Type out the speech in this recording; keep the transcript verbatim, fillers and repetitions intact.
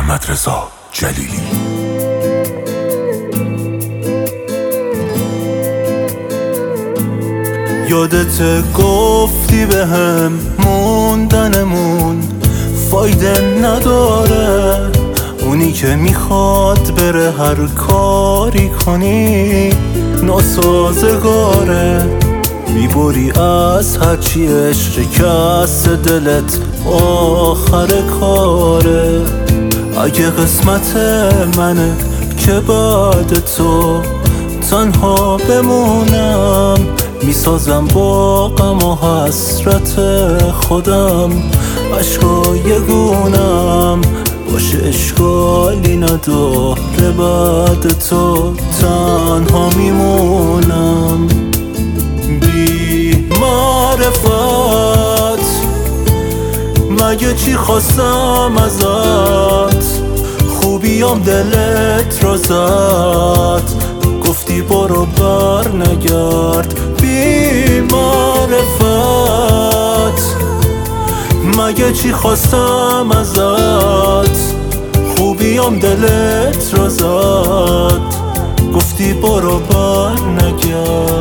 محمد رضا جلیلی. یادت گفتی به هم موندنمون فایده نداره، اونی که میخواد بره هر کاری کنی ناسازگاره. میبری از هرچی شکست دلت آخر کاره. اگه قسمت منه که بعد تو تنها بمونم، میسازم با غم و حسرت خودم عشقای گونم. باشه اشکالی نداره بعد تو تنها میمونم. بی معرفت مگه چی خواستم ازت، خوبیام دلت را زد، گفتی برو بر نگرد. بی معرفت مگه چی خواستم ازت، خوبیام دلت را زد، گفتی برو بر نگرد.